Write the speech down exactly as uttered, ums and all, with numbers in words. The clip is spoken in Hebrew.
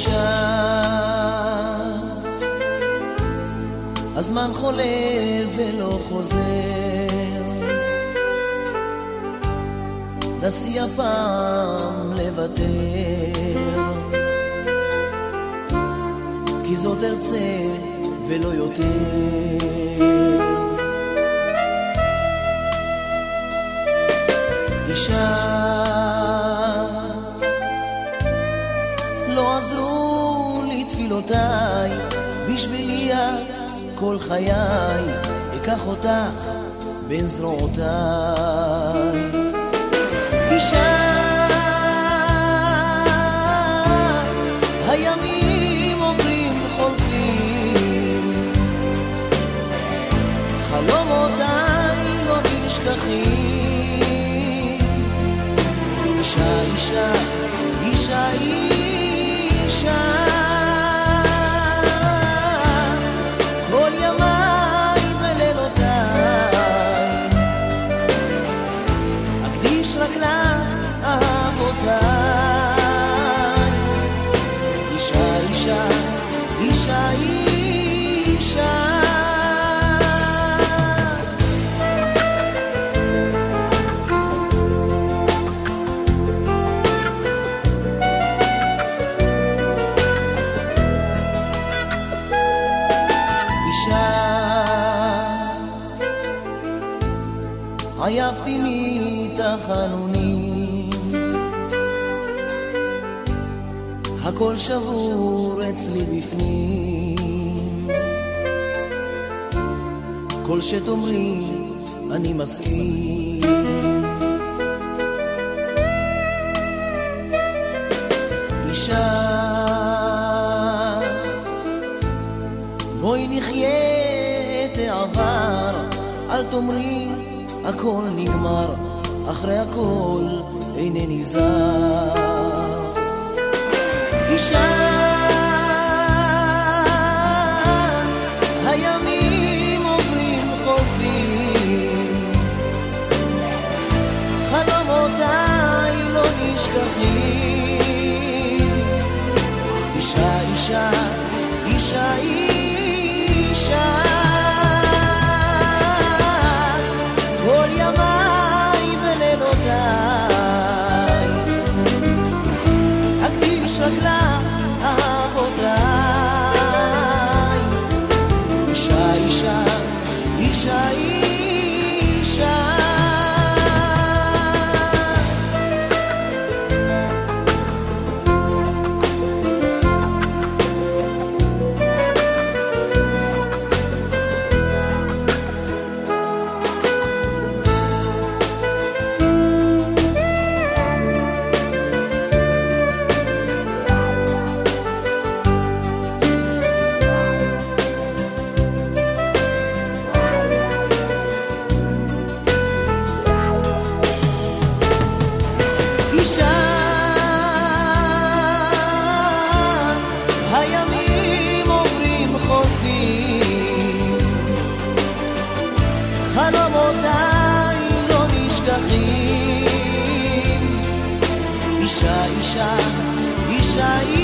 אישה, הזמן חולף ולא חוזר, נסי הפעם לוותר, כי זאת ארצה ולא יותר. אישה, לא עזרו לי תפילותיי, בשבילי את כל חיי, אקח אותך בין זרועותיי. אישה, הימים עוברים חולפים, חלומותיי לא נשכחים. אישה, אישה, אישה, אישה, כל ימיי ולילותיי אקדיש רק לך אהבותיי. אישה, אישה, אישה, אישה, עייפתי מתחנונים, הכל שבור אצלי בפנים, כל שתאמרי אני מסכים. אישה, בואי נחיה את העבר, אל תאמרי הכל נגמר, אחרי הכל אינני זר. אישה, הימים עוברים חולפים, חלומותיי לא נשכחים. אישה, אישה, אישה, אישה, כל ימיי ולילותיי אקדיש רק לך אהבותיי. אישה, אישה, אישה, אישה, הימים עוברים חולפים, חלומותיי לא נשכחים. אישה, אישה, אישה,